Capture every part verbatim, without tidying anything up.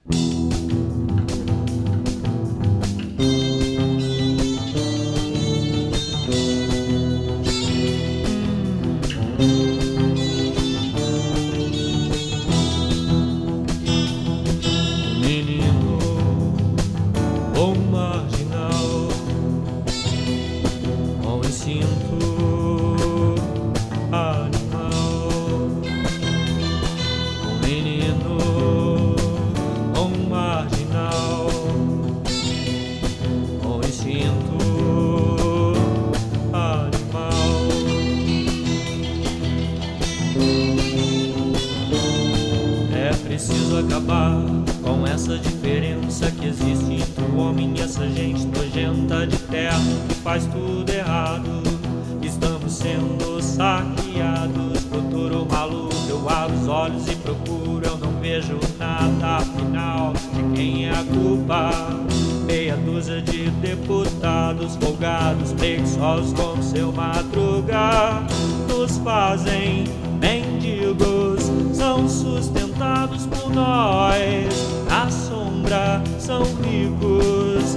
Preciso acabar com essa diferença que existe entre o homem e essa gente nojenta de terno que faz tudo errado. Estamos sendo saqueados. Futuro maluco, eu abro os olhos e procuro, eu não vejo nada. Afinal, de quem é a culpa? Meia dúzia de deputados folgados, preguiçosos como seu Madruga, nos fazem mendigos, são sustentados por nós. Na sombra são ricos,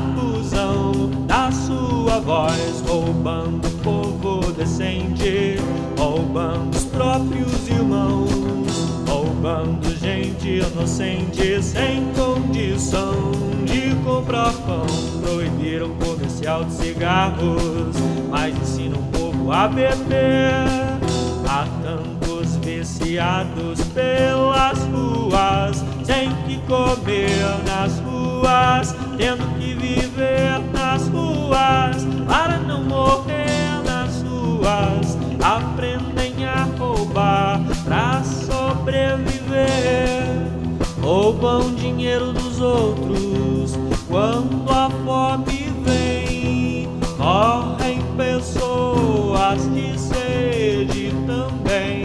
abusam da sua voz, roubando o povo decente, roubando os próprios irmãos, roubando gente inocente sem condição de comprar pão. Proibiram o comercial de cigarros, mas ensinam o povo a beber. Há tantos viciados pelas ruas, sem que comer nas ruas, tendo que viver nas ruas para não morrer nas ruas. Aprendem a roubar pra sobreviver, roubam dinheiro dos outros quando a fome vem. Morrem pessoas de sede também.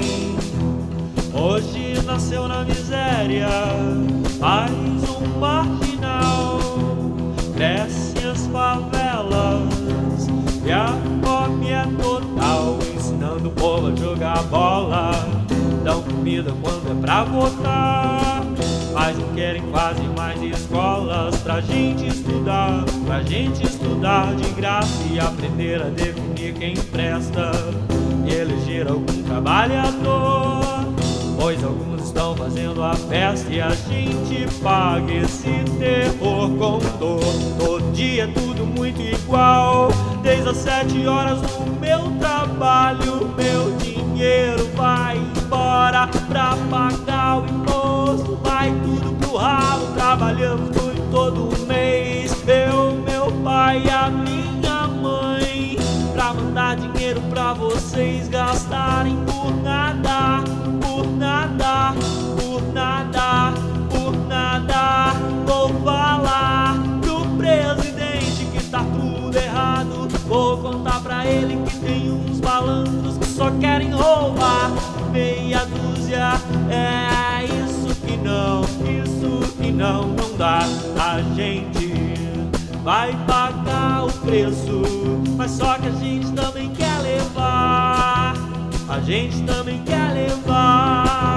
Hoje nasceu na miséria mais um marginal. Crescem as favelas e a fome é total, ensinando o povo a jogar bola. Dão comida quando é pra votar, mas não querem fazer mais escolas pra gente estudar, pra gente estudar de graça e aprender a definir quem presta e eleger algum trabalhador. Pois alguns estão fazendo a festa e a gente paga esse terror com dor. Todo dia é tudo muito igual, desde as sete horas no meu trabalho. Meu dinheiro vai embora pra pagar o imposto, vai tudo pro ralo. Trabalhamos muito todo mês, eu, meu pai e a minha mãe, pra mandar dinheiro pra vocês gastarem por nada, por nada, por nada, por nada. Vou falar pro presidente que tá tudo errado. Vou contar pra ele que tem uns malandros que só querem roubar. Meia dúzia, é isso que não, isso que não, não dá. A gente vai pagar o preço, mas só que a gente também quer levar, a gente também quer levar.